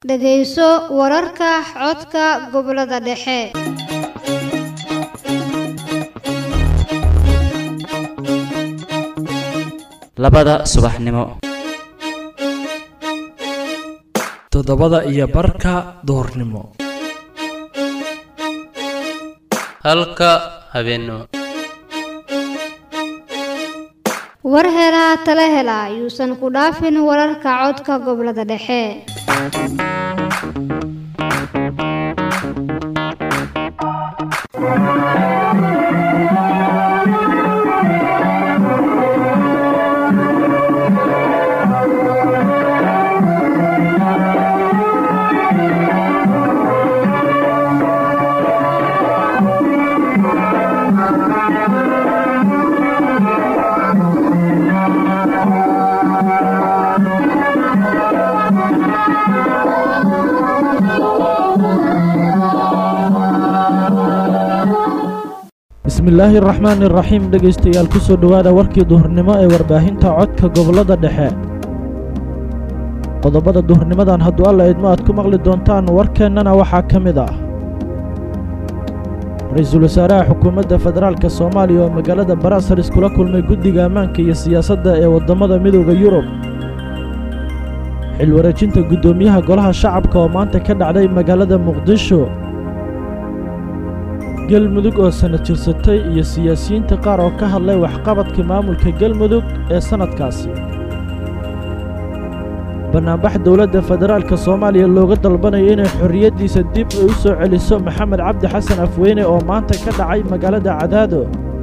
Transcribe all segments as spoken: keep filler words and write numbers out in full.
dhagayso wararka codka gobolada dhexe. labada subaxnimo toddobada iyo barka duhurnimo halka habeenimo war helaa tala helaa yuusan ku dhaafin wararka codka gobolada dhexe. bismillaahi raxmaani raxiim dhegaystayaal ku soo dhowaada warkii duhurnimo ee warbaahinta codka gobolada dhexe. qodobada duhurnimadan hadduu alla idmo aad ku maqli doontaan warkeennana waxaa ka mid ah ra-iisul wasaaraha xukuumadda federaalka soomaaliya oo magaalada baraasalis kula kulmay guddiga ammaanka iyo siyaasadda ee waddamada midooda yurub. xil wareejinta guddoomiyaha golaha shacabka oo maanta ka dhacday magaalada muqdisho. galmudug oo sanad jirsatay iyo siyaasiyiinta qaar oo ka hadlay waxqabadka maamulka galmudug ee sannadkaasi. bannaanbax dowladda federaalka soomaaliya looga dalbanayo inay xorriyaddiisa dib ay u soo celiso maxamed cabdi xasan afweyne oo maanta ka dhacay magaalada cadaado.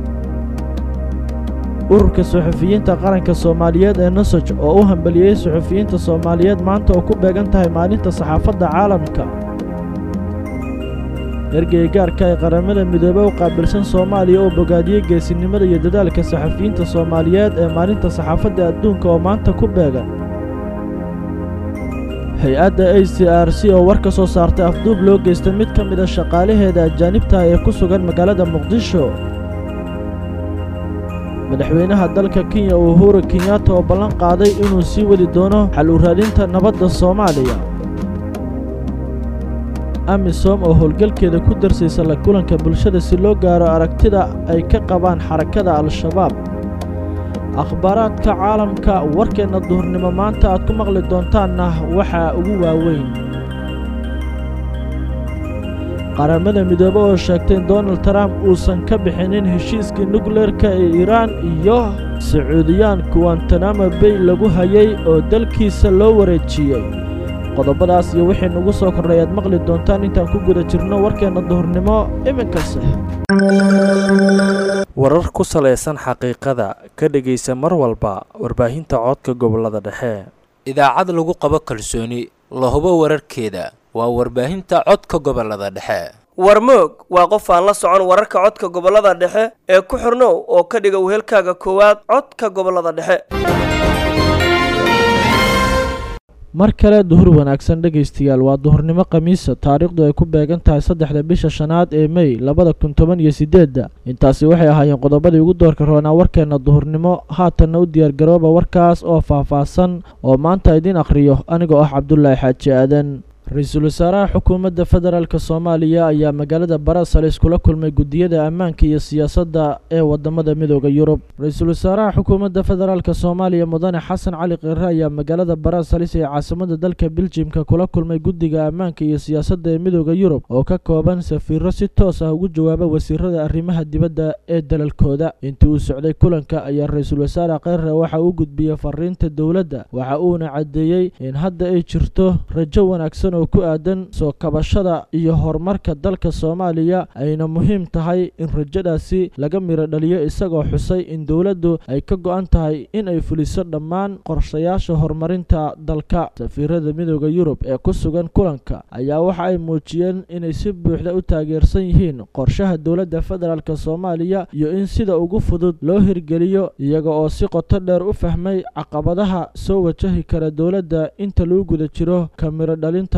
ururka suxufiyiinta qaranka soomaaliyeed ee nosoj oo u hambaliyey suxufiyiinta soomaaliyeed maanta oo ku beegan tahay maalinta saxaafadda caalamka. ergeyga gaarka ee qaramada midoobey u qaabilsan soomaaliya oo bogaadiyey geesinimada iyo dadaalka saxafiyiinta soomaaliyeed ee maalinta saxaafadda adduunka oo maanta ku beegan. hay-adda a c r c oo war ka soo saartay afduub loo geystay mid ka mida shaqaalaheeda ajaanibta ee ku sugan magaalada muqdisho. madaxweynaha dalka kenya uhuru kenyatta oo ballan qaaday inuu sii wadi doono xal u raadinta nabadda soomaaliya. amisom oo howlgalkeeda ku darsaysa la kulanka bulshada si loo gaaro aragtida ay ka qabaan xarakada al-shabaab. akhbaaraadka caalamka warkeenna duhurnimo maanta aad ku maqli doontaanna waxaa ugu waaweyn qaramada midoobe oo sheegtay in donald trump uusan ka bixinin heshiiskii nukleerka ee iiraan iyo sacuudiyaan guantanamo bay lagu hayay oo dalkiisa loo wareejiyey. qodobadaas iyo wixii nagu soo kordhay aad maqli doontaan intaan ku guda jirno warkeenna duhurnimo iminkase. warar ku salaysan xaqiiqada ka dhegaysa mar walba warbaahinta codka gobolada dhexe. idaacad lagu qabo kalsooni la hubo wararkeeda waa warbaahinta codka gobolada dhexe. warmoog waa qof aan la socon wararka codka gobolada dhexe ee ku xirnow oo ka dhiga wehelkaaga koowaad codka gobolada dhexe. mar kale duhur wanaagsan dhegaystayaal waa duhurnimo khamiisa taariikhdu ay ku beegan tahay saddexda bisha shanaad ee mey labada kun toban iyo sideedda. intaasi waxay ahaayeen qodobadii ugu doorka roonaa warkeenna duhurnimo. haatanna u diyaargarooba warkaas oo faahfaahsan oo maanta idiin akhriyo anigoo ah cabdulaahi xaaji aadan. ra-iisul wasaaraha xukuumadda federaalka soomaaliya ayaa magaalada baraasalis kula kulmay guddiyada ammaanka iyo siyaasadda ee waddamada midooda yurub. ra-iisul wasaaraha xukuumadda federaalka soomaaliya mudane xasan cali kheyre ayaa magaalada baraasalis ee caasimada dalka biljimka kula kulmay guddiga ammaanka iyo siyaasadda ee midooda yurub oo ka kooban safiiro si toos ah ugu jawaaba wasiirada arrimaha dibadda ee dalalkooda. intii uu socday kulanka ayaa ra-iisul wasaare kheyre waxa uu gudbiyey fariinta dowladda waxa uuna caddeeyey in hadda ay jirto rajo wanaagsan oo ku aadan soo kabashada iyo horumarka dalka soomaaliya ayna muhiim tahay in rajadaasi laga miro dhaliyo isagoo xusay in dowladdu ay ka go'an tahay in ay fuliso dhammaan qorshayaasha horumarinta dalka. safiirada midooda yurub ee ku sugan kulanka ayaa waxa ay muujiyeen inay si buuxda u taageersan yihiin qorshaha dowladda federaalka soomaaliya iyo in sida ugu fudud loo hirgeliyo iyaga oo si qoto dheer u fahmay caqabadaha soo wajahi kara dowladda inta lagu guda jiro ka miro dhalinta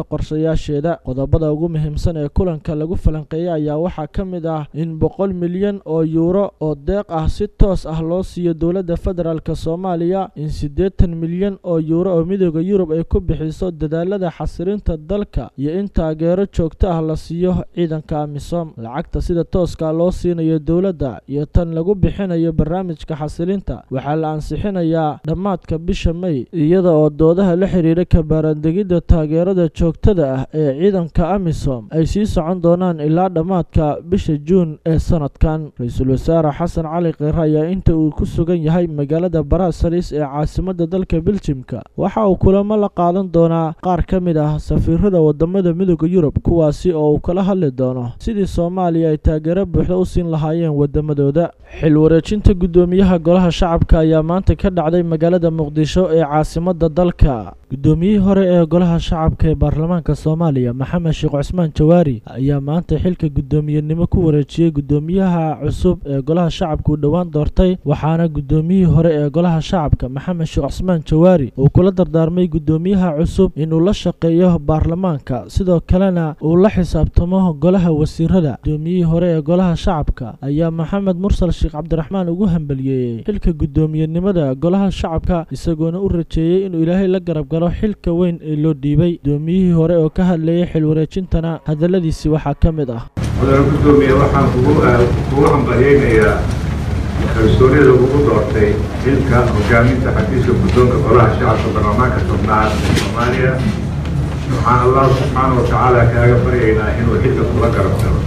qorshayaasheeda. Qodobada ugu muhiimsan ee kulanka lagu falanqeeyay ayaa waxaa ka mid ah in boqol milyan oo yuuro oo deeq ah si toos ah loo siiyo dowladda federaalk Soomaaliya, in siddeetan milyan oo yuuro oo midowga Yurub ay ku bixiso dadaalada xasilinta dalka iyo in taageero joogto ah la siiyo ciidanka AMISOM. Lacagta sida tooska loo siinayo dowladda iyo tan lagu bixinayo barnaamijka xasilinta waxaa la ansixinayaa dhammaadka bisha May, iyada oo doodaha la xiriira ka baaraandegidda taageerada joogtada ah ee ciidanka AMISOM ay sii socon doonaan ilaa dhammaadka bisha Juun ee sanadkan. Ra'iisul Wasaare Xasan Cali Kheyre ayaa inta uu ku sugan yahay magaalada Brussels ee caasimadda dalka Belgiumka waxa uu kulamo la qaadan doonaa qaar ka mid ah safiirada wadamada midowga Yurub, kuwaasi oo uu kala hadli doono sidii Soomaaliya ay taageero buuxda u siin lahaayeen wadamadooda. Xil wareejinta gudoomiyaha golaha shacabka ayaa maanta ka dhacday magaalada Muqdisho ee caasimadda dalka. Gudoomiyihii hore ee golaha shacabka ee baarlamaanka Soomaaliya Maxamed Sheekh Cusmaan Jawaari ayaa maanta xilka gudoomiyenimo ku wareejiyay gudoomiyaha cusub ee golaha shacabka uu dhawaan doortay, waxaana gudoomiyihii hore ee golaha shacabka Maxamed Sheekh Cusmaan Jawaari uu kula dardaarmay gudoomiyaha cusub inuu la shaqeeyo baarlamaanka, sidoo kalena uu la xisaabtamo golaha wasiirada. Gudoomiyihii hore ee golaha shacabka ayaa Maxamed Mursal Sheekh Cabdiraxmaan ugu hambaliyeeyay xilka gudoomiyenimada golaha shacabka, isagoona u rajeeyay inuu Ilaahay la garab galo xilka weyn ee loo dhiibay. Gudoomiyihii hore oo ka hadlayay xil wareejintana hadaladiisi waxaa ka mid ah: Mudane Gudoomiye, waxaan kugu kugu hambaliyeynayaa kalsoonida ugu doortay xilka hogaaminta xafiiska guddoonka golaha shacabka baarlamaanka tobnaad ee Soomaaliya. waxaan Allah subxaanahu wa tacaala kaaga baryaynaa inuu xilka kula garab galo.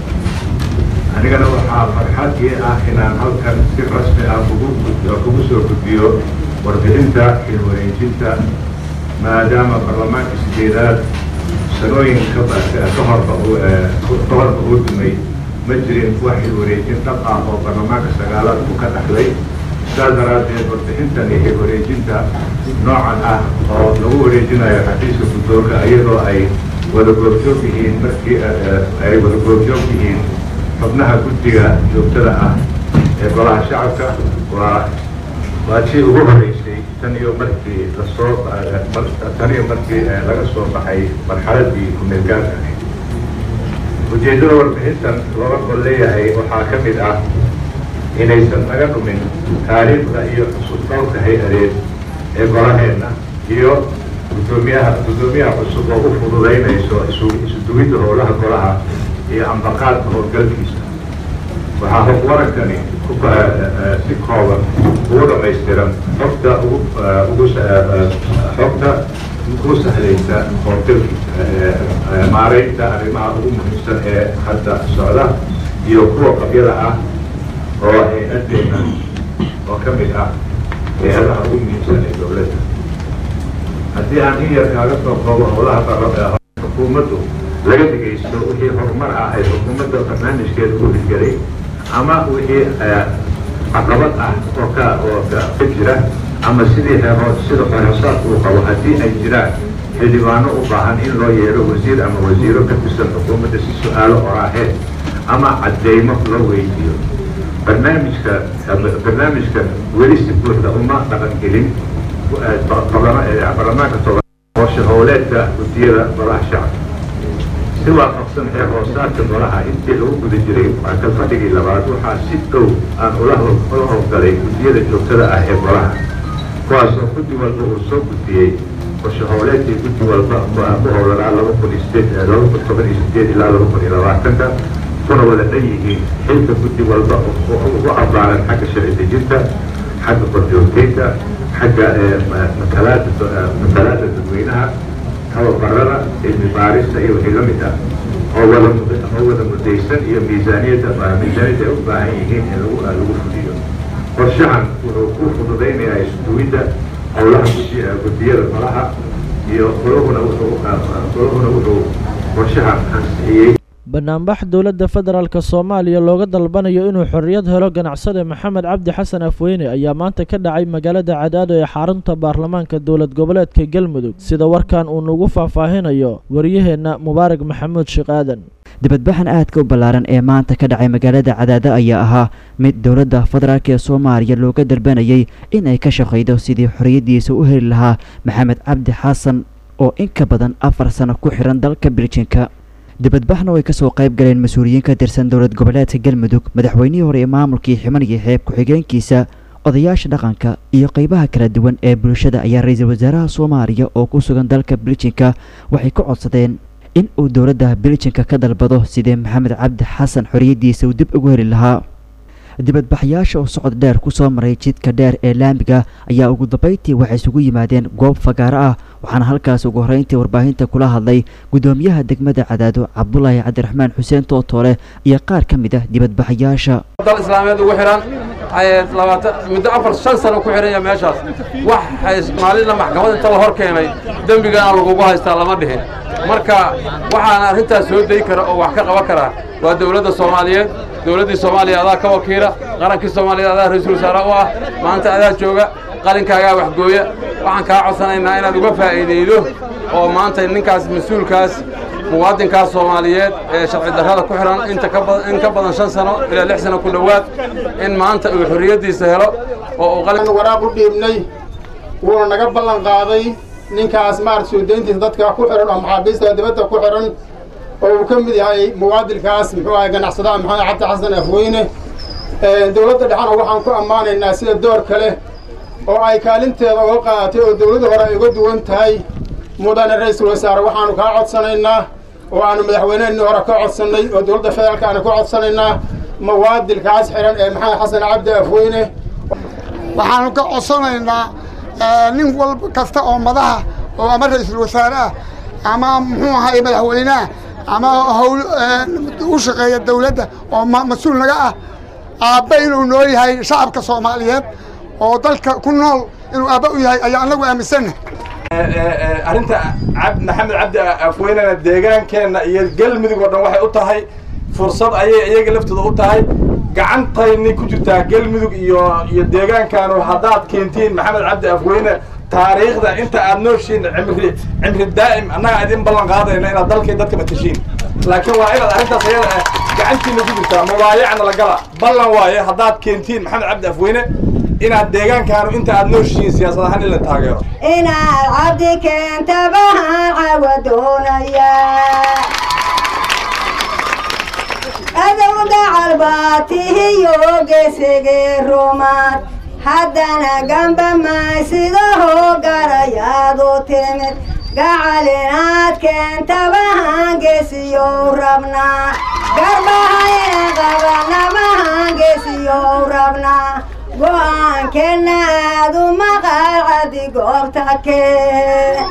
anigana waxaa farxad ii ah inaan halkan si rasmi ah kugu kugu soo gudbiyo warbixinta xil wareejinta, maadaama baarlamaanka sideedaad sanooyin ka ka horba ka horba uu dumay ma jirin wax xil wareejin dhab ah oo baarlamaanka sagaalaad uu ka dhaxlay. sidaas daraaddeed warbixintan iyo xil wareejinta noocan ah oo lagu wareejinayo xafiiska guddoonka iyadoo ay wada goobjoog yihiin markii ay wada goobjoog yihiin xubnaha guddiga joogtada ah ee golaha shacabka waa waa tii ugu horeysay tan iyo markii lasoo tan iyo markii laga soo baxay marxaladii ku-meelgaarka ahayd. ujeeddada warbixintan looga gol leeyahay waxaa ka mid ah inaysan naga dhumin taariikhda iyo xusuusdhowrka hay-adeed ee golaheenna iyo gudoomiyaha gudoomiyaha cusub oo u fududaynayso isu dugidda howlaha golaha iyo ambaqaadka howlgalkiisa. waxaa hog warankani si kooban ugu dhamaystiran xogta ugu ugu xogta ugu sahlaysa howlgalkiisa, maareynta arrimaha ugu muhiimsan ee hadda socda iyo kuwa qabyada ah oo hay-adeena oo ka mid ah hay-adaha ugu muhiimsan ee dowladda. haddii aan in yar kaaga soo koobo howlaha baarlamaanka xukuumaddu laga dhegaysto wixii horumar ah ay xukuumadda barnaamijkeeda u hirgelay ama wixii caqabad ah oo ka oo ka jira ama sidii heerood sida xeerosaadka uu qabo haddii ay jiraan xildhibaano u baahan in loo yeero wasiir ama wasiiro ka tirsan xukuumadda si su-aalo oraaheed ama cadeymo loo weydiiyo. barnaamijka barnaamijkan weli si buuxda uma dhaqan gelin baarlamaanka toban qorshe howleedka guddiyada golaha shacabka. si waafaqsan xeer hoosaadka golaha intii lagu guda jiray mucakal fadhigii labaad waxaa si dhow aan ula howlgalay guddiyada joogtada ah ee golaha, kuwaasoo guddi walba uu soo gudbiyey qorshe howleedkii guddi walba ku howlanaa laba kun iyo sideed laba kun toban iyo sideed ilaa laba kun iyo labaatanka, kuna wada dhan yihiin xilka guddi walba ugu cabaaran xagga sharci dejinta, xagga korjoogteynta, xagga matalaada dadweynaha, tababarada, cilmi baarista iyo wixii la mid ah oo wada oo wada mudaysan iyo miisaaniyadda miisaaniyadda ay u baahan yihiin in lagu lagu fuliyo. qorshahan wuxuu ku fududaynayaa isduwidda howlaha guddiyada golaha iyo golahuna wuxuu golahuna wuxuu qorshahan ansixiyey. banaanbax dowladda federaalk Soomaaliya looga dalbanayo inuu xorriyad helo ganacsade Maxamed Cabdi Xasan Afweyne ayaa maanta ka dhacay magaalada Cadaado ee xarunta baarlamaanka dowlad goboleedka Galmudug, sida warkan uu nagu faahfaahinayo wariyaheena Mubaarak Maxamuud Sheekh Aadan. dibadbaxan aadka u ballaaran ee maanta ka dhacay magaalada Cadaado ayaa ahaa mid dowladda federaalk ee Soomaaliya looga dalbanayay in ay ka shaqeydo sidii xorriyadiisa u heli lahaa Maxamed Cabdi Xasan oo in ka badan afar sano ku xiran dalka Belgiumka. dibadbaxna way ka soo qayb galeen mas'uuliyiin ka tirsan dowlad goboleedka Galmudug, madaxweynihii hore ee maamulkii Ximan iyo Xeeb ku-xigeenkiisa, odayaasha dhaqanka iyo qaybaha kala duwan ee bulshada ayaa ra'iisul wasaaraha Soomaaliya oo ku sugan dalka Belgiumka waxay ku codsadeen in uu dowladda Belgiumka ka dalbado sidii Maxamed Cabdi Xasan xoriyadiisa uu dib ugu heli lahaa. dibadbaxayaasha oo socod dheer ku soo maray jidka dheer ee laamiga ayaa ugu dambeyntii waxay isugu yimaadeen goob fagaaro ah, waxaana halkaas ugu horreyntii warbaahinta kula hadlay gudoomiyaha degmada Cadaado Cabdullaahi Cabdiraxmaan Xuseen Tootoole iyo qaar ka mid ah dibadbaxayaasha. dal islaameed ugu xiran ay labaatan muddo afar shan sano ku xiran meeshaas wax ay Soomaaliland maxkamadda inta la hor keenay dambigan lagu haystaa lama dhihin. marka waxaan arrintaas soo day kara oo wax ka qaban kara waa dawladda Soomaaliyeed. dawladda Soomaaliya adaa ka wakiila qaranka Soomaaliya adaa ra'iisul wasaare u ah maanta adaa jooga qalinkaaga wax gooya. waxaan ka codsanaynaa inaad uga faa'iideydo oo maanta ninkaas mas'uulkaas muwaadinkaas Soomaaliyeed ee sharci darrada ku xiran inta ka badan in ka badan shan sano ilaa lix sano ku dhawaad in maanta uu xorriyadiisa helo oo uu qalin waraaq u dhiibnay wuu naga ballan qaaday ninkaas maar soo deyntiisa dadka ku xiran oo maxaabiista dibadda ku xiran oo uu ka mid yahay muwaadinkaas muxuu ahay ganacsadaha Maxamed Cabdi Xasan Afweyne. ee dawladda dhaxana waxaan ku ammaanaynaa sida door kale oo ay kaalinteeda uga qaadatay oo dawladda hore ay uga duwan tahay. mudane ra'iisul wasaare waxaanu ka codsanaynaa oo aanu madaxweynaha hore ka codsanay oo dawladda federaalka aanu ka codsanaynaa muwaadinkaas xiran ee Maxamed Xasan Cabdi Afweyne. waxaanu ka codsanaynaa nin walba kasta oo madaxa oo ama ra'iisul wasaare ah ama muxuu ahay madaxweynaha ama hawl u shaqeeya dawladda oo mas'uul naga ah aabba inuu noo yahay shacabka Soomaaliyeed oo dalka ku nool inuu aabba u yahay ayaa anagu aaminsanahay. arrinta Maxamed Cabdi Afweyne deegaankeena iyo Galmudug oo dhan waxay u tahay fursad ayay iyaga laftooda u tahay gacantayni ku jirtaa Galmudug iyo iyo deegaankan oo hadaad keentiin Maxamed Cabdi Afweyne taariikhda inta aad nooshiin cimri cimri daa'im annaga idin ballan qaadayna inaad dalkay dadka matashiin laakiin waa inaad arrintaas ayada ah gacantiina ku jirtaa muwaayacna la gala ballan waaye hadaad keentiin Maxamed Cabdi Afweyne inaad deegaankaanu inta aad nooshiin siyaasad ahaan in la taageero inaad cabdi keenta bahan cawadoonaya adawda calbaatihiyo geesige rumaad haddana gamba maysidaho garayaadu timid gacalinaad keenta bahan geesiyow rabnaa garbahayna qabana bahan geesiyow rabnaa go'aankeenna aad u maqal cadi goobta kee.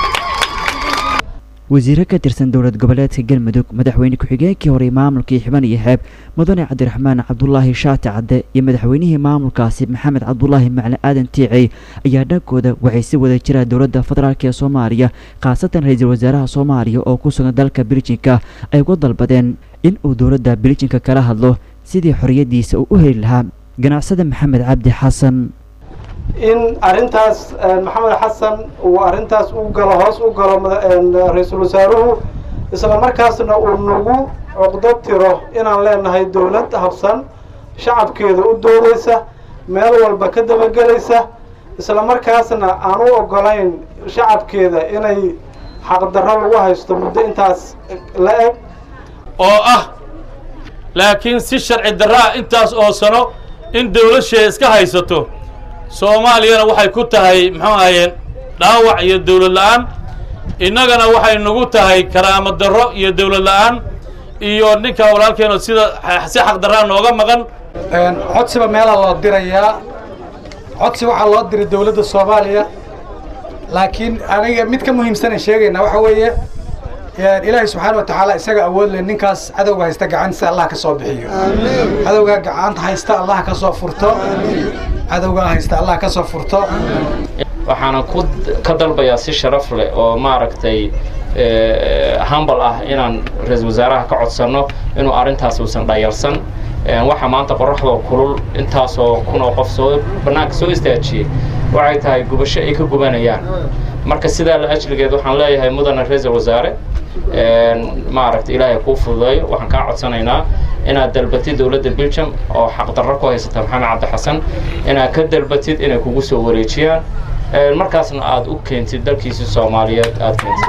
wasiiro ka tirsan dowlad goboleedka Galmudug, madaxweyne ku-xigeenkii hore maamulkii Ximan iyo Xeeb mudane Cabdiraxmaan Cabdullaahi Shaati Cadde iyo madaxweynihii maamulkaasi Maxamed Cabdullaahi Macalin Aadan Tiicay ayaa dhankooda waxay si wada jira dowladda federaalka ee Soomaaliya khaasatan ra'iisul wasaaraha Soomaaliya oo ku sugan dalka Belgiumka ay uga dalbadeen in uu dowladda Belgiumka kala hadlo sidii xorriyadiisa uu u heli lahaa ganacsada Maxamed Cabdi Xasan. in arrintaas Maxamed Xasan uu arrintaas u galo hoos u galo ra'iisul wasaaruhu isla markaasna uu nagu caqdo tiro inaan leenahay dawlad habsan shacabkeeda u doodaysa meel walba ka dabagelaysa isla markaasna aan u ogolayn shacabkeeda inay xaq darro lagu haysto muddo intaas la eg oo ah laakiin si sharci darro ah intaas oo sano in dawladda iska haysato Soomaaliyana waxay ku tahay muxuu ahaayeen dhaawac iyo dawlad la'aan innagana waxay nagu tahay karaamo darro iyo dawlad la'aan iyo ninka walaalkeena sida si xaq darro nooga maqan. een codsiba meel loo dirayaa codsi waxa loo diray dawladda Soomaaliya laakiin aniga mid ka muhiimsan ee sheegayna waxa weeye ilaahay subxaanahu wa ta'aala isaga awood leh ninkaas cadawga haysta gacantiisa Allah ka soo bixiyo amiin cadawga gacanta haysta Allah ka soo furto cadawga haysta Allah ka soo furto. waxaana ku ka dalbayaa si sharaf leh oo maaragtay ee humble ah inaan ra'iisul wasaaraha ka codsano inuu arrintaas uusan dhayalsan waxa maanta qorraxda kulul intaas oo kun oo qof soo banaanka soo istaajiyay waxay tahay gubasho ay ka gubanayaan marka sidaa la ajligeed waxaan leeyahay mudane ra'iisul wasaare een maaragtay ilaahay ku fududeeyo waxaan ka codsanaynaa inaad dalbatid dawladda Belgium oo xaq darro ku haysata Maxamed Cabdi Xasan inaad ka dalbatid inay kugu soo wareejiyaan markaasna aad u keentid dalkiisa Soomaaliyeed aad keentid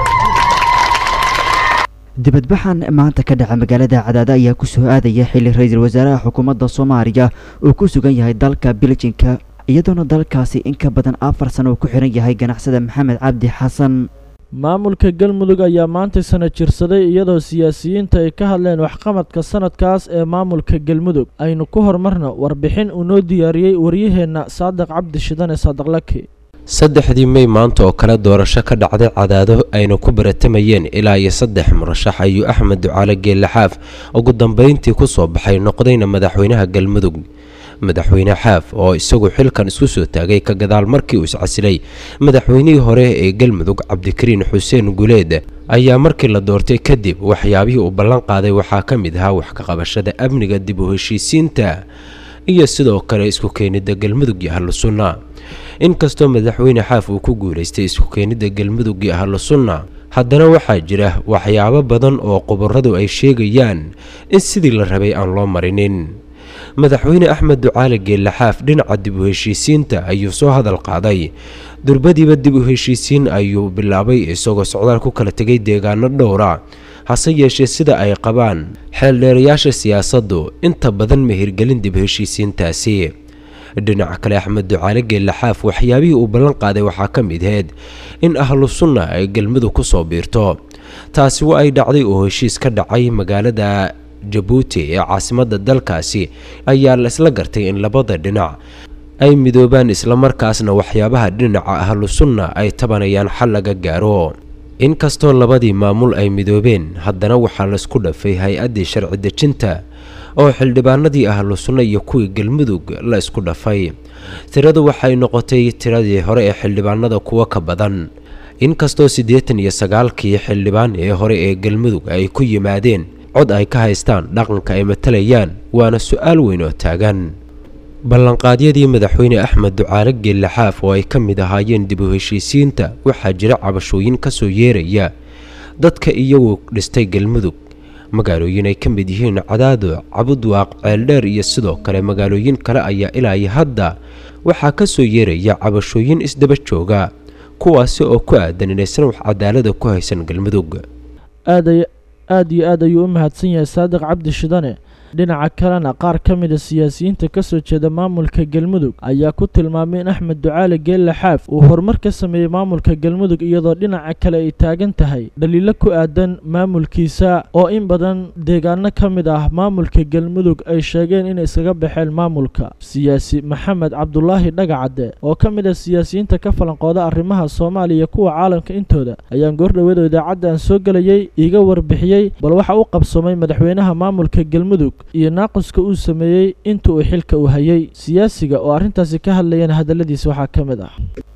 dibadbaxan maanta ka dhaca magaalada Cadaada ayaa ku soo aadaya xilli ra'iisul wasaaraha xukuumadda Soomaaliya uu ku sugan yahay dalka Belgiumka iyadoona dalkaasi in ka badan afar sano ku xiran yahay ganacsada Maxamed Cabdi Xasan maamulka galmudug ayaa maanta sana jirsaday iyadoo siyaasiyiinta ay ka hadleen waxqabadka sanadkaas ee maamulka galmudug aynu ku hormarno warbixin uu noo diyaariyay waryaheena Saadiq Cabdi Shidane Saadiq Laki saddexdii May maanta oo kala doorasho ka dhacday Cadaado ayna ku baratamayeen ilaa iyo saddex murashax ayuu Axmed Ducaale Geelle Xaaf ugu dambeyntii ku soo baxay noqdayna madaxweynaha galmudug madaxweyne Xaaf oo isagu xilkan isku soo taagay ka gadaal markii uu iscasilay madaxweynihii hore ee galmudug Cabdikariin Xuseen Guleed ayaa markii la doortay kadib waxyaabihii uu ballan qaaday waxaa ka mid ahaa wax ka qabashada amniga dib u heshiisiinta iyo sidoo kale isku keenida galmudug iyo ahlu sunna inkastoo madaxweyne Xaaf uu ku guuleystay isku keenida galmudug iyo ahlu sunna haddana waxaa jira waxyaabo badan oo qubaradu ay sheegayaan in sidii la rabay aan loo marinin madaxweyne Axmed Ducaale Geelle Xaaf dhinaca dib u heshiisiinta ayuu soo hadal qaaday durbadiiba dib u heshiisiin ayuu bilaabay isagoo socdaal ku kala tagay deegaano dhowra hase yeeshee sida ay qabaan xeeldheerayaasha siyaasaddu inta badan ma hirgelin dib u heshiisiintaasi dhinaca kale Axmed Ducaale Geelle Xaaf waxyaabihii uu ballan qaaday waxaa ka mid ahayd in ahlu sunna ay galmudug ku soo biirto taasi waa ay dhacday oo heshiis ka dhacay magaalada Jabuuti ee caasimadda dalkaasi ayaa la isla gartay in labada dhinac ay midoobaan isla markaasna waxyaabaha dhinaca ahlu sunna ay tabanayaan xal laga gaaro inkastoo labadii maamul ay midoobeen haddana waxaa la isku dhafay hay-addii sharci dejinta oo xildhibaanadii ahlu sunna iyo kuwii galmudug la isku dhafay tiradu waxay noqotay tiradii hore ee xildhibaanada kuwa ka badan inkastoo siddeetan iyo sagaalkii xildhibaan ee hore ee galmudug ay ku yimaadeen cod ay ka haystaan dhaqanka ay matalayaan waana su'aal weyn oo taagan ballanqaadyadii madaxweyne Axmed Ducaale Geelle Xaaf oo ay ka mid ahaayeen dib u heshiisiinta waxaa jira cabashooyin ka soo yeeraya dadka iyagu dhistay galmudug magaalooyin ay ka mid yihiin Cadaado Cabudwaaq Ceeldheer iyo sidoo kale magaalooyin kale ayaa ilaa hadda waxaa ka soo yeeraya cabashooyin isdaba jooga kuwaasi oo ku aadan inaysan wax cadaalad ku haysan galmudug aad aad iyo aad ayuu u mahadsan yahay Saadiq Cabdi Shidane dhinaca kalena qaar ka mid ah siyaasiyiinta ka soo jeeda maamulka galmudug ayaa ku tilmaamay in Axmed Ducaale Geelle Xaaf uu horumar ka sameeyay maamulka galmudug iyadoo dhinaca kale ay taagan tahay dhaliilo ku aadan maamulkiisa oo in badan deegaano ka mid ah maamulka galmudug ay sheegeen in iskaga baxeen maamulka siyaasi Maxamed Cabdulaahi Dhagacade oo ka mid ah siyaasiyiinta ka falanqooda arrimaha Soomaaliya kuwa caalamka intooda ayaan goordhaweed idaacadda aan soo galayay iga warbixiyay bal waxa uu qabsoomay madaxweynaha maamulka galmudug iyo naaqiska uu sameeyay inta uu xilka u hayay siyaasiga oo arintaasi ka hadlayeen hadaladiisa waxaa ka mid ah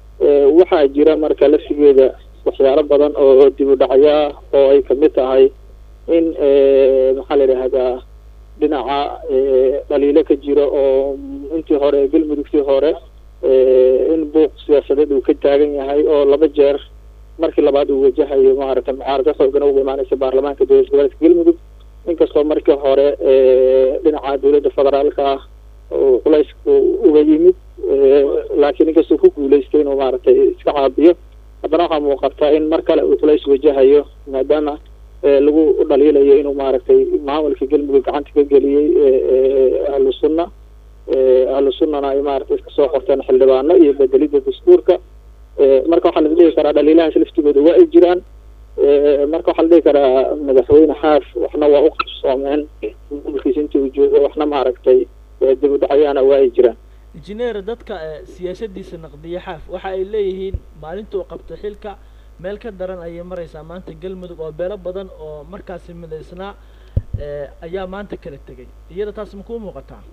waxaa jira marka laftigeeda waxyaalo badan oo dib u dhacaya oo ay ka mid tahay in maxaa la yidhaahdaa dhinaca dhaliilo ka jiro oo intii hore galmudugtii hore in buuq siyaasadeed uu ka taagan yahay oo laba jeer markii labaad uu wajahayo maaragtay mucaarado xoogan uga imaanaysa baarlamaanka dowlad goboleedka galmudug inkastoo markii hore dhinaca dowladda federaalka ah oo culaysku uga yimid laakiin inkastoo ku guulaystay inuu maaragtay iska caabiyo haddana waxaa muuqata in mar kale uu culays wajahayo maadaama lagu dhaliilayo inuu maaragtay maamulka galmudug gacanta ka geliyey ahlu sunna ahlu sunnana ay maaragtay iska soo qorteen xildhibaano iyo bedelidda dastuurka marka waxaa la dhihi karaa dhaliilahaas laftigooda waa ay jiraan marka waxaa la dhihi karaa madaxweyne Xaaf waxna waa u qabsoomeen maamulkiisa intii uu joogo waxna maaragtay dib u dhacayaana waa ay jiraan injineer dadka siyaasadiisa naqdiya Xaaf waxa ay leeyihiin maalinta uu qabtay xilka meel ka daran ayay maraysaa maanta galmudug oo beelo badan oo markaasi midaysnaa ayaa maanta kala tegay iyada taas ma ku muuqataa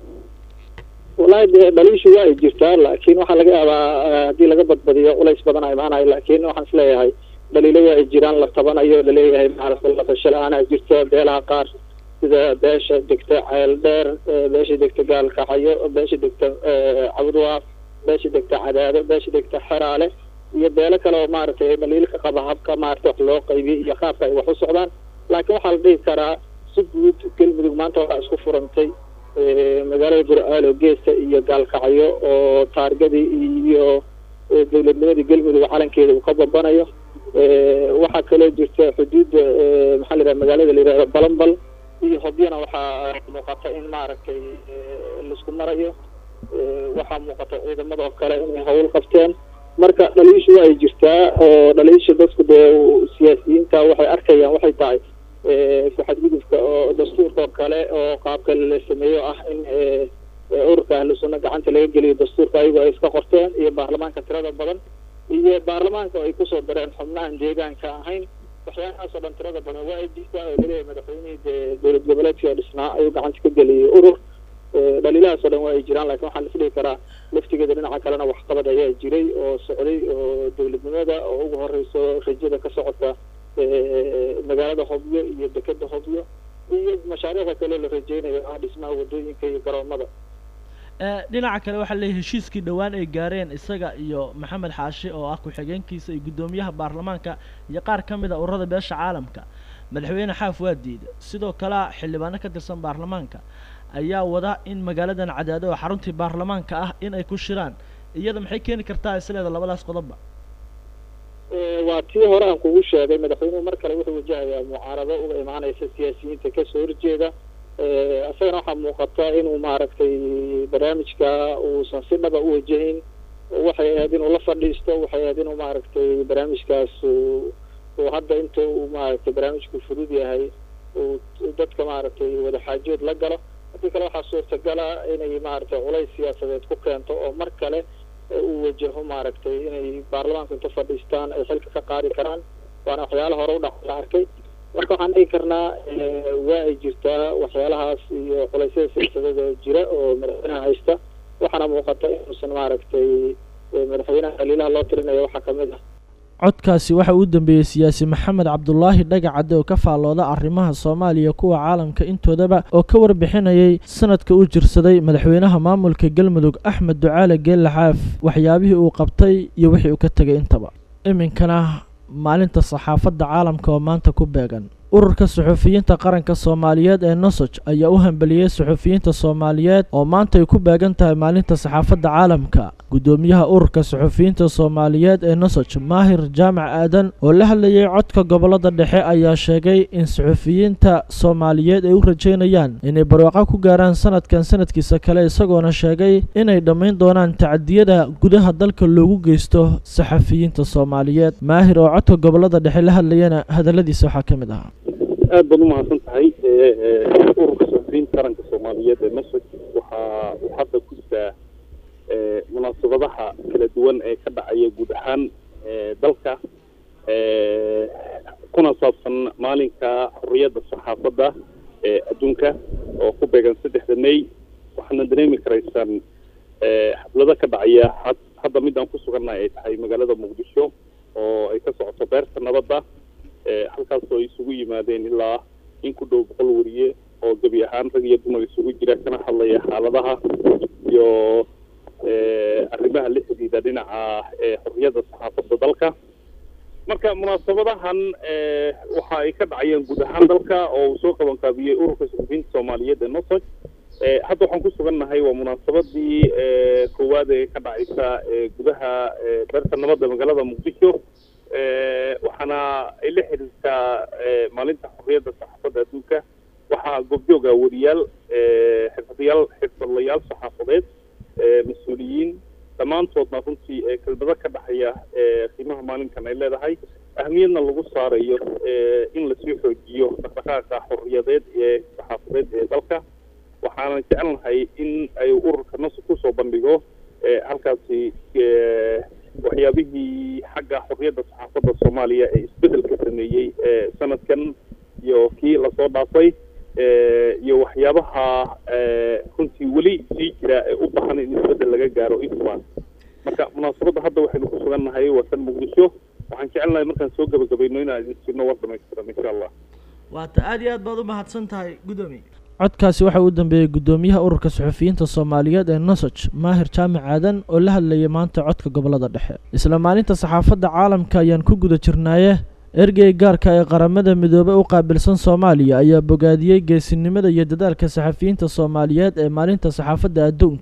والله دليل شو وايد جرتها لكن وحنا لقى هدي لقى بدبدية ولا يسبقنا أي معنا لكن وحنا سلاها هاي دليل وايد جيران لطبنا أيوة دليل هاي معرف الله فشل أنا جرتها بيلها قار إذا باش دكتة عيلدر باش دكتة قال كحيو باش دكتة عبدوا باش دكتة عداد باش دكتة حرالة يبيلك لو معرف دليل كقبها بك معرف حلوق يبي يخاف وحص عبان لكن وحنا دي ترى سجود كل بدو ما أنت أشوف فرنتي magaalada Burcaal oo geesta iyo gaalkacyo oo taargadii iyo dowladnimadii galmudug calankeeda uu ka babanayo waxaa kaloo jirta xuduudda maxaa la yidhaha magaalada la yidhahdo balambal iyo hobyana waxaa muuqata in maaragtay laisku marayo waxaa muuqata ciidamada oo kale inay hawl qabteen marka dhaliishu waa ay jirtaa oo dhaliisha dadku dee siyaasiyiinta waxay arkayaan waxay tahay ku-xadgudubka oo dastuurka oo kale oo qaabka la sameeyo ah in ururka ahlu sunna gacanta laga geliyo dastuurka ayagoo ay iska qorteen iyo baarlamaanka tirada badan iyo baarlamaanka oo ay kusoo dareen xubnahan deegaanka ahayn waxyaalahaasoo dhan tirada badan waa ay jirtaa oo laleeyahay madaxweynihii dee dowlad goboleedkii oo dhisnaa ayuu gacanta ka geliyay urur dhaliilahaasoo dhan waa ay jiraan laakiin waxaan isdhihi karaa laftigeeda dhinaca kalena waxqabad ayaa jiray oo socday oo dowladnimada oo ugu horeyso rajada ka socota magaalada hobyo iyo dekeda hobyo iyo mashaariicda kale la rajeynayo ah dhismaha wadooyinka iyo garoomada dhinaca kale waxaa leeyahay heshiiskii dhowaan ay gaareen isaga iyo maxamed xaashi oo ah ku-xigeenkiisa iyo guddoomiyaha baarlamaanka iyo qaar ka mid a ururada beesha caalamka madaxweyne xaaf waa diiday sidoo kale xildhibaano ka tirsan baarlamaanka ayaa wada in magaaladan cadaado oo xaruntii baarlamaanka ah in ay ku shiraan iyada maxay keeni kartaa isleeda labadaas qodobba waa tii hore aan kugu sheegay madaxweynuhu mar kale wuxuu wajahayaa mucaarado uga imaanaysa siyaasiyiinta kasoo horjeeda isagana waxaa muuqata inuu maaragtay barnaamijka uusan si dhaba u wajahin waxay ahayd inuu la fadhiisto waxay ahayd inuu maaragtay barnaamijkaas uu hadda inta uu maaragtay barnaamijku fudud yahay uu dadka maaragtay wadaxaajood la galo haddii kale waxaa suurtagala inay maaragtay culays siyaasadeed ku keento oo mar kale uu wajaho maaragtay inay baarlamaanka inta fadhiistaan ay xilka ka qaadi karaan waana waxyaala hore u dhac la arkay marka waxaan dhigi karnaa waa ay jirtaa waxyaalahaas iyo culaysyada siyaasadeed oo jira oo madaxweynaha haysta waxaana muuqata inuusan maaragtay madaxweynaha dhaliilaha loo tirinayo waxaa kamid ah codkaasi waxa uu dambeeyey siyaasi maxamed cabdulaahi dhagacade oo ka faallooda arrimaha soomaaliya kuwa caalamka intoodaba oo ka warbixinayay sanadka uu jirsaday madaxweynaha maamulka galmudug axmed ducaale geelle xaaf waxyaabihii uu qabtay iyo wixii uu ka tegay intaba iminkana maalinta saxaafadda caalamka oo maanta ku beegan ururka suxufiyiinta qaranka soomaaliyeed ee nosoj ayaa u hambeliyey suxufiyiinta soomaaliyeed oo maanta ay ku beegan tahay maalinta saxaafadda caalamka guddoomiyaha ururka suxufiyiinta soomaaliyeed ee nosoj maahir jaamac aadan oo la hadlayay codka gobolada dhexe ayaa sheegay in suxufiyiinta soomaaliyeed ay u rajeynayaan inay barwaaqo ku gaaraan sanadkan sanadkiisa kale isagoona sheegay inay dhammayn doonaan tacadiyada gudaha dalka loogu geysto saxafiyiinta soomaaliyeed maahir oo codka gobolada dhexe la hadlayana hadalladiisa waxaa ka mid ahaa aad baad umahadsan tahay ururka suxufiyiinta qaranka soomaaliyeed ee nosoj waxaa uu hadda ku jiraa munaasabadaha kala duwan ee ka dhacaya guud ahaan dalka kuna saabsan maalinka xorriyadda saxaafadda ee adduunka oo ku beegan saddexda may waxaana dareemi karaysaan xaflado ka dhacaya hadda midaan ku sugannahay ay tahay magaalada muqdisho oo ay ka socoto beerta nabadda halkaasoo ay isugu yimaadeen ilaa in ku dhow boqol wariye oo gebi ahaan rag iyo dumar isugu jira kana hadlaya xaaladaha iyo arrimaha la xidhiidha dhinaca xorriyadda saxaafadda dalka marka munaasabadahan waxa ay ka dhacayeen guud ahaan dalka oo uu soo qabanqaabiyey ururka suxufiyiinta soomaaliyeed ee nosoj hadda waxaan ku sugannahay waa munaasabadii koowaad ee ka dhacaysa gudaha beerta nabadda magaalada muqdisho waxaana ay la xiriirtaa maalinta xorriyadda saxaafadda adduunka waxaa goobjooga wariyaal xirfadayaal xirfadlayaal saxaafadeed mas-uuliyiin dhammaantoodna runtii kelmado ka dhexaya qiimaha maalinkan ay leedahay ahmiyadna lagu saarayo in lasii xoojiyo dhaqdhaqaaqa xorriyadeed ee saxaafadeed ee dalka waxaana jecelnahay in ay ururka nosoj kusoo bandhigo halkaasi waxyaabihii xagga xorriyadda saxaafadda soomaaliya ee isbeddelka sameeyey sanadkan iyo kii lasoo dhaafay iyo waxyaabaha runtii weli sii jira ee u baahan in isbeddel laga gaaro intuba marka munaasabadda hadda waxaynu ku sugannahay waa kan muqdisho waxaan jecelnahay markaan soo gabagabayno inaan idin siino war dhamaystiran insha allah waata aad iyo aad baad u mahadsan tahay guddoomiye codkaasi waxa uu dambeeyey guddoomiyaha ururka suxufiyiinta soomaaliyeed ee nosoj maahir jaamac aadan oo la hadlayay maanta codka gobolada dhexe isla maalinta saxaafadda caalamka ayaan ku guda jirnaaye ergey gaarka ee qaramada midoobey u qaabilsan soomaaliya ayaa bogaadiyey geesinimada iyo dadaalka saxafiyiinta soomaaliyeed ee maalinta saxaafadda adduunka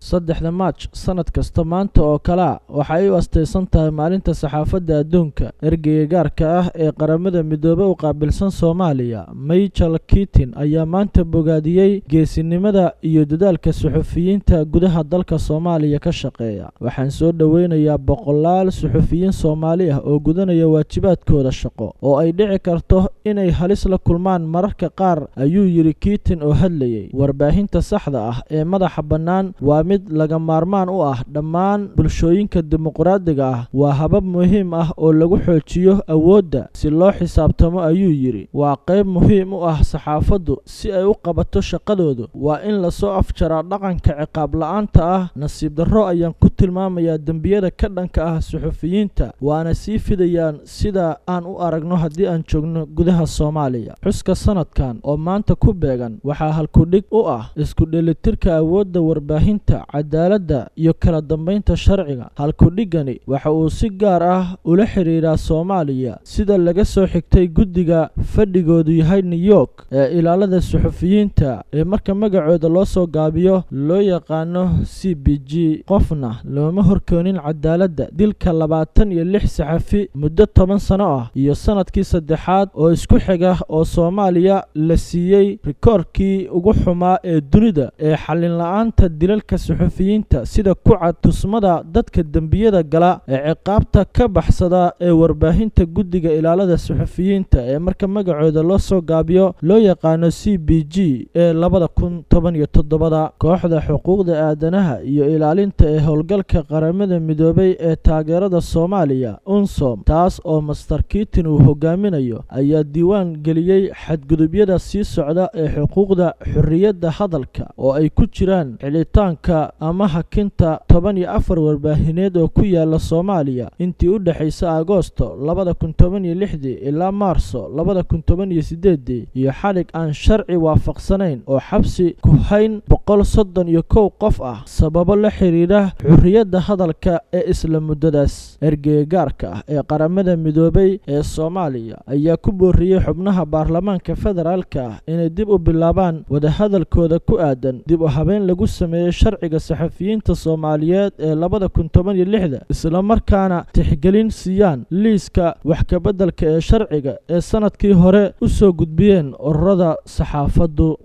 saddexda maaj sanad kasta maanta oo kale waxa ay u astaysan tahay maalinta saxaafadda adduunka. ergeyga gaarka ah ee qaramada midoobay u qaabilsan Soomaaliya Michael Keating ayaa maanta bogaadiyey geesinimada iyo dadaalka suxufiyiinta gudaha dalka Soomaaliya ka shaqeeya. waxaan soo dhaweynayaa boqolaal suxufiyiin Soomaali ah oo gudanaya waajibaadkooda shaqo oo ay dhici karto inay halis la kulmaan mararka qaar, ayuu yiri Keating oo hadlayay. warbaahinta saxda ah ee madaxa bannaan waa mid laga maarmaan u ah dhammaan bulshooyinka dimuqraadiga ah. waa habab muhiim ah oo lagu xoojiyo awoodda si loo xisaabtamo, ayuu yiri. waa qayb muhiim u ah saxaafaddu si ay u qabato shaqadooda. waa in la soo afjaraa dhaqanka ciqaab la'aanta ah. nasiib darro ayaan ku tilmaamayaa dembiyada ka dhanka ah suxufiyiinta, waana sii fidayaan sida aan u aragno haddii aan joogno gudaha Soomaaliya. xuska sanadkan oo maanta ku beegan waxaa halkudhig u ah isku dheelitirka awoodda warbaahinta, cadaaladda iyo kala dambeynta sharciga. halkudhigani waxa uu si gaar ah ula xiriiraa Soomaaliya sida laga soo xigtay guddiga fadhigoodu yahay New York ee ilaalada suxufiyiinta ee marka magacooda loo soo gaabiyo loo yaqaano C B G. qofna looma horkoonin cadaaladda. dilka labaatan iyo lix saxafi muddo toban sano ah iyo sanadkii saddexaad oo isku xiga oo Soomaaliya la siiyey rikoorkii ugu xumaa ee dunida ee xallin la'aanta dilalka suxufiyiinta sida ku cad tusmada dadka dembiyada gala ee ciqaabta ka baxsada ee warbaahinta guddiga ilaalada suxufiyiinta ee marka magacooda loo soo gaabiyo loo yaqaano C B G ee labada kun toban iyo toddoba. kooxda xuquuqda aadanaha iyo ilaalinta ee howlgalka qaramada midoobay ee taageerada Soomaaliya UNSOM, taas oo Master Keating uu hogaaminayo, ayaa diiwaan geliyey xadgudubyada sii socda ee xuquuqda xorriyadda hadalka oo ay ku jiraan xilitaanka ama hakinta toban iyo afar warbaahineed oo ku yaala Soomaaliya intii u dhaxaysa Agoosto labada kun toban iyo lix ilaa Maarso labada kun toban iyo siddeed, iyo xalig aan sharci waafaqsanayn oo xabsi ku hayn boqol soddon iyo kow qof ah sababo la xiriira xorriyadda hadalka ee isla muddadaas. ergeyga gaarka ah ee qaramada midoobay ee Soomaaliya ayaa ku booriyey xubnaha baarlamaanka federaalka ah inay dib u bilaabaan wadahadalkooda ku aadan dib u habeyn lagu sameeyey sharciga saxafiyiinta Soomaaliyeed ee labada kun toban iyo lix, isla markaana tixgelin siiyaan liiska wax ka beddelka ee sharciga ee sanadkii hore u soo gudbiyeen ururada saxaafaddu.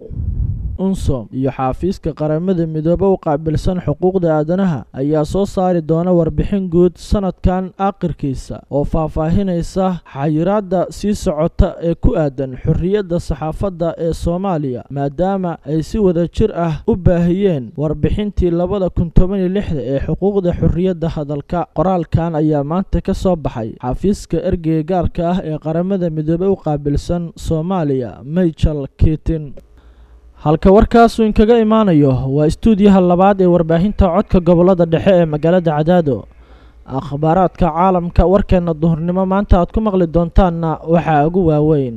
UNSOM iyo xafiiska qaramada midoobay u qaabilsan xuquuqda aadanaha ayaa soo saari doona warbixin guud sanadkan aakhirkiisa oo faahfaahinaysa xayiraadda sii socota ee ku aadan xorriyadda saxaafadda ee Soomaaliya, maadaama ay si wada jir ah u baahiyeen warbixintii labada kun toban iyo lix ee xuquuqda xorriyadda hadalka. qoraalkan ayaa maanta ka soo baxay xafiiska ergeyga gaarka ah ee qaramada midoobay u qaabilsan Soomaaliya Michael Keating. halka warkaasuu inkaga imaanayo waa istuudiyaha labaad ee warbaahinta codka gobolada dhexe ee magaalada Cadaado. akhbaaraadka caalamka warkeena duhurnimo maanta aad ku maqli doontaanna waxaa ugu waaweyn.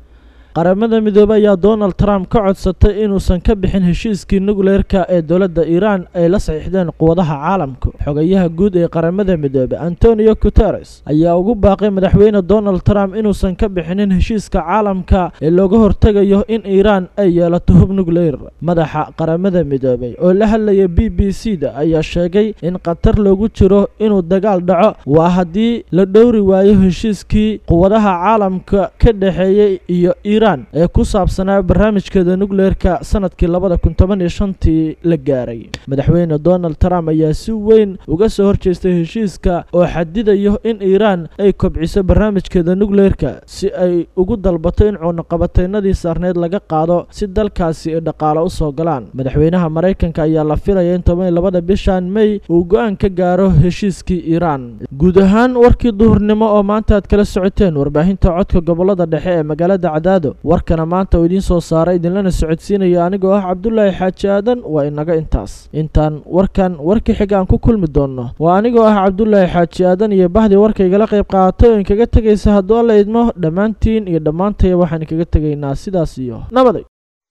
qaramada midoobay ayaa Donald Trump ka codsatay inuusan ka bixin heshiiskii nukleerka ee dowladda Iran ay la saxiixdeen quwadaha caalamka. xogayaha guud ee qaramada midoobay Antonio Guterres ayaa ugu baaqay madaxweyne Donald Trump inuusan ka bixinin heshiiska caalamka ee looga hortagayo in Iran ay yeelato hub nukleer. madaxa qaramada midoobay oo la hadlayay B B C da ayaa sheegay in qatar loogu jiro inuu dagaal dhaco waa haddii la dhowri waayo heshiiskii quwadaha caalamka ka dhaxeeyay iyo Iran ee ku saabsanaa barnaamijkeeda nukleerka sanadkii labada kun toban iyo shan la gaaray. madaxweyne Donald Trump ayaa si weyn uga soo horjeestay heshiiska oo xadidayo in Iran ay kobciso barnaamijkeeda nukleerka si ay ugu dalbato in cunaqabataynadii saarneed laga qaado si dalkaasi ay dhaqaale u soo galaan. madaxweynaha Mareykanka ayaa la filayay in toban iyo labada bishan May uu go'aan ka gaaro heshiiskii Iran. guud ahaan warkii duhurnimo oo maanta aad kala socoteen warbaahinta codka gobolada dhexe ee magaalada Cadaado. warkana maanta uu idiin soo saaray idinlana socodsiinaya anigoo ah Cabdullaahi Xaaji Aadan. waa inaga intaas intaan warkan warkii xiga aan ku kulmi doono waa anigoo ah Cabdullaahi Xaaji Aadan iyo bahdii warka igala qayb qaatay oo inkaga tagaysa hadduu alla idmo dhammaantiin iyo dhammaantay waxaan kaga tegaynaa sidaas iyo nabaday.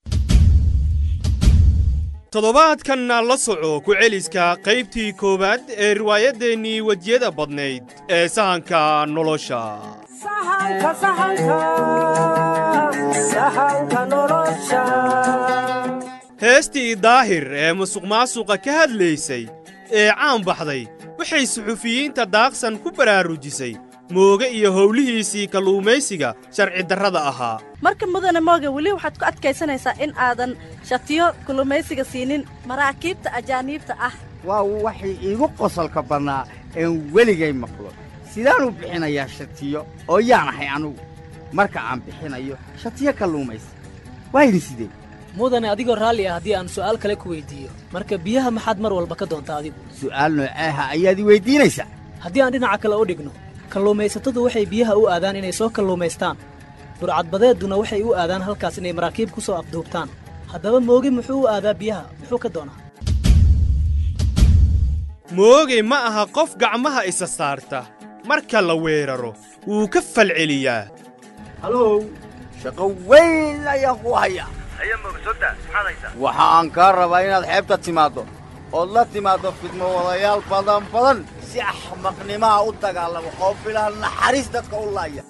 toddobaadkanna la soco ku celiska qaybtii koowaad ee riwaayadeennii wejiyada badnayd ee sahanka nolosha. sahanka sahanka sahanka nolosha heestii daahir ee musuqmaasuqa ka hadlaysay ee caan baxday waxay suxufiyiinta daaqsan ku baraarujisay mooge iyo howlihiisii kalluumaysiga sharci darrada ahaa marka mudane mooge weli waxaad ku adkaysanaysaa in aadan shatiyo kalluumaysiga siinin maraakiibta ajaaniibta ah waa waxay iigu qosolka badnaa een weligay maqlo sidaan u bixinayaa shatiyo oo yaan ahay anugu marka aan bixinayo shatiyo kalluumaysi waa idin sidee mudane adigoo raalli ah haddii aan su'aal kale ku weyddiiyo marka biyaha maxaad mar walba ka doontaa adigu su'aal nooceeha ayaad i weyddiinaysaa haddii aan dhinaca kale u dhigno kalluumaysatadu waxay biyaha u aadaan inay soo kalluumaystaan burcadbadeedduna waxay u aadaan halkaas inay maraakiib ku soo afduubtaan haddaba mooge muxuu u aadaa biyaha muxuu ka doonaa mooge ma aha qof gacmaha isa saarta marka la weeraro wuu ka falceliyaa halow shaqo weyn ayaan ku hayaa haya mogsodda maxaad haysaa waxa aan kaa rabaa inaad xeebta timaaddo ood la timaaddo fidmo wadayaal badan badan si axmaqnimaha u dagaalamo oo bilaha naxariis dadka u laaya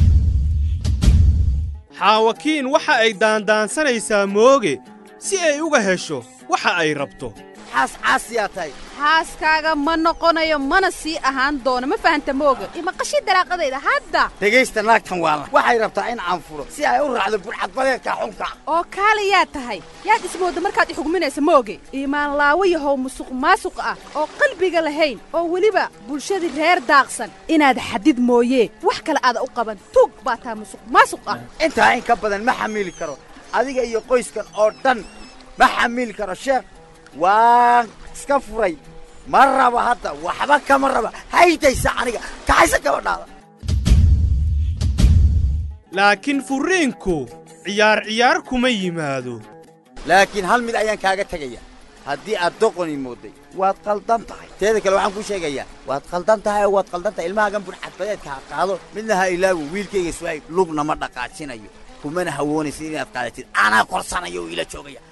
xaawakiin waxa ay daandaansanaysaa mooge si ay uga hesho waxa ay rabto xaas caasiyaa tahay xaaskaaga ma noqonayo mana sii ahaan doono ma fahanta mooga ima qashi daraaqadayda hadda dhegaysta naagtan waala waxay rabtaa in aan furo si ay u raacdo burcadbadeedka xunka oo kaale yaa tahay yaad ismooda markaad i xugminaysa mooge iimaan laawo yahow musuq maasuq ah oo qalbiga lahayn oo weliba bulshadii reer daaqsan inaad xadid mooyee wax kale aada u qaban tuug baa taa musuq maasuq ah intaa in ka badan ma xamiili karo adiga iyo qoyskan oo dhan ma xamiili karo sheekh waan iska furay ma raba hadda waxba kama raba haydaysa aniga kaxaysa gabadhaada laakiin furiinku ciyaar ciyaar kuma yimaado laakiin hal mid ayaan kaaga tegaya haddii aad doqoni mooday waad qaldan tahay teeda kale waxaan kuu sheegayaa waad qaldan tahay oo waad qaldan tahay ilmahaagan burcadbadeedka ha qaado midna ha ilaawo wiilkayga su'aayb lugna ma dhaqaajinayo kumana hawoonaysid inaad qaadatid anaa korsanayo oo ila joogaya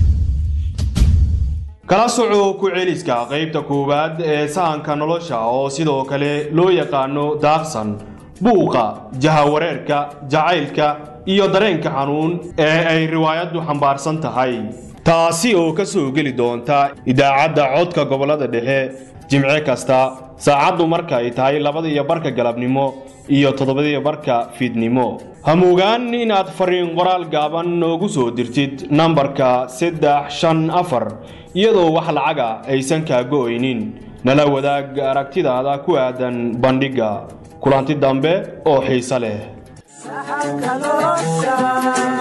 kala soco ku celiska qaybta koowaad ee sahanka nolosha oo sidoo kale loo yaqaano daaqsan buuqa jahawareerka jacaylka iyo dareenka xanuun ee ay riwaayaddu xambaarsan tahay taasi oo ka soo geli doonta idaacadda codka gobollada dhexe jimce kasta saacaddu marka ay tahay labada iyo barka galabnimo iyo toddobada iyo barka fiidnimo hamuugaan inaad fariin qoraal gaaban noogu soo dirtid nambarka saddex shan afar iyadoo wax lacaga aysan kaa go'aynin nala wadaag aragtidaada ku aadan bandhigga kulanti dambe oo xiise leh